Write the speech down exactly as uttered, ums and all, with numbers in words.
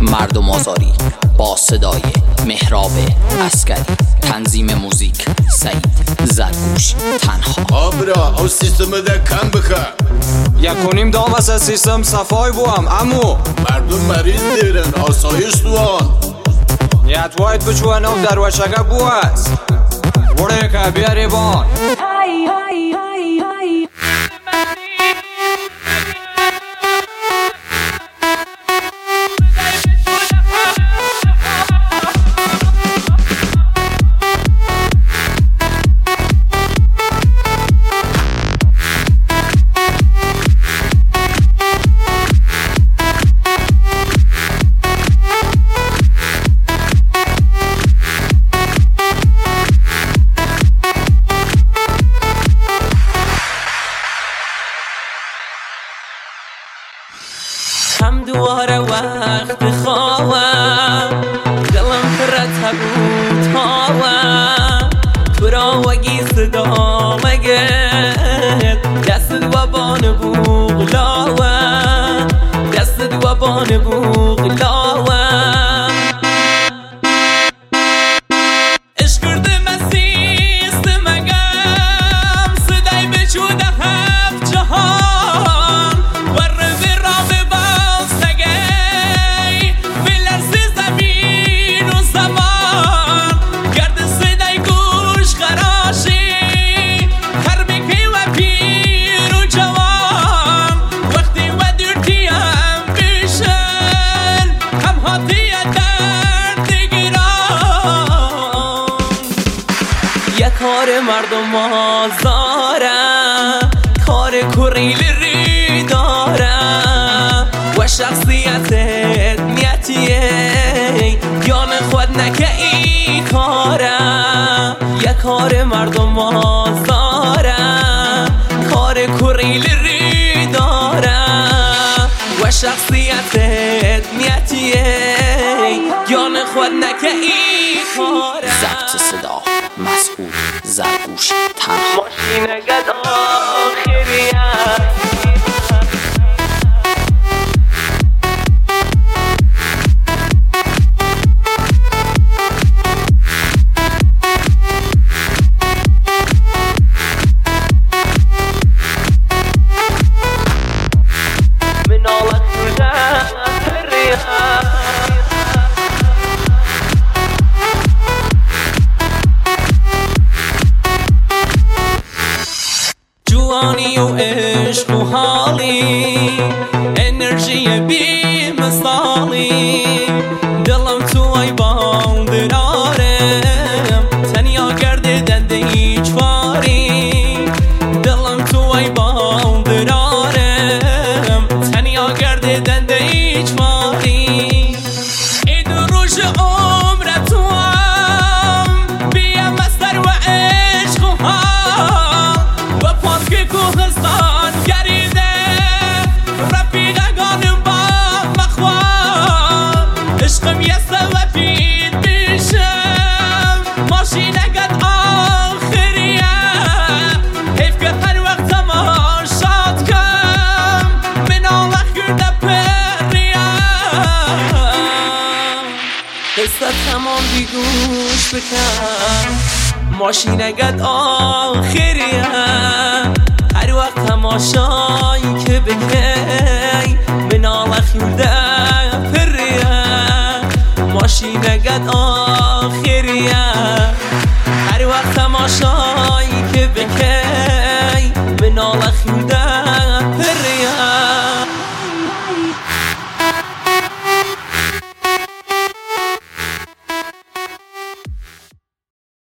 مردم آزاری با صدای مهراب عسکری. تنظیم موزیک سعید زرگوش تنها. آبرا او سیستم ده کم بکن. یکونیم دام از سیستم صفای بوام امو مردم مریض دیرن آسایش دوان نیت واید بچوان او در وشگه بو است وره که بیاری بان های های های های هم دواره وقت خوابم دلم پرت بود هاوم تو را وگی صدا مگد دستت و بان بوغلاوم دستت و بان بوغلاوم اش کرده مسیست مگم صدای بچوده هفت جهان ور کار مردم آزارم کار کوریل ری دارم و شخصیت نیتیه یان خود نکه این کارم یک کار مردم آزارم کار کوریل ری دارم و شخصیت نیتیه یان خود نکه این کارم. ضبط صدا مسعود زرگوش تنها. ماشین قد آخریه من آلت کجا آخریه جوانی و عشق و حالی انرژی بی مثالی دلم توی باندرارم تنیا گرده دنده هیچ واری دلم توی باندرارم تنیا گرده دنده هیچ واری ای دو روش عمر توام بیم مستر و عشق و حال و پاک کوهستان گریده رفیقگانم با مخوار عشقم یه سوپید بیشم ماشینگت آخریه حیف که هر وقت تماشات کم من آلخ کرده پریم قصت تمام بیگوش بکن ماشینگت آخریه هر وقت تماشایی که بکی من آلخ یورده پریه ماشینگت آخریه هر وقت تماشایی که بکی من آلخ یورده